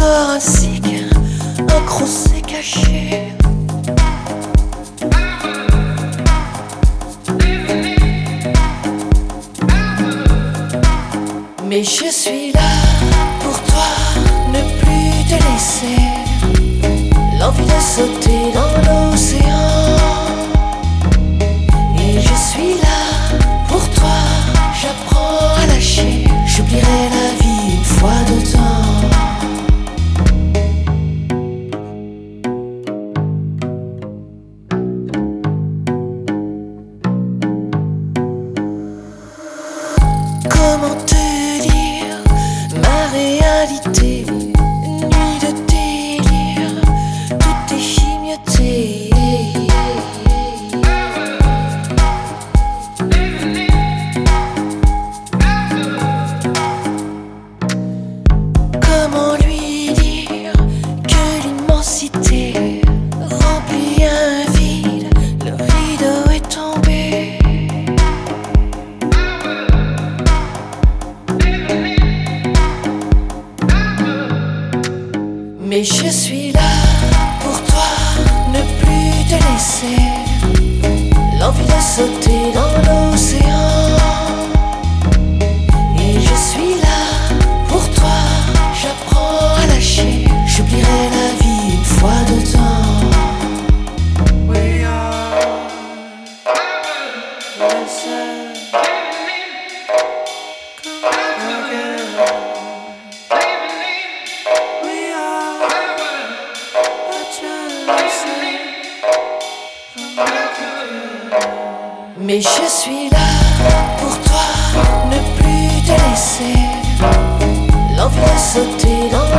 Encore un cigare, un crochet caché. Mais je suis là pour toi, ne plus te laisser. L'envie de sauter dans l'océan. Et je suis là pour toi, j'apprends à lâcher. J'oublierai la vie une fois de temps. Comment te dire ma réalité? Nuit de délire, tout est chimioté. Comment lui dire que l'immensité remplit un vide, le rideau est tombé. Mais je suis là pour toi, ne plus te laisser. L'envie de sauter dans l'océan. Et je suis là pour toi, j'apprends à lâcher. J'oublierai la vie une fois de temps. We are listen. Mais je suis là pour toi, ne plus te laisser. L'envie de sauter dans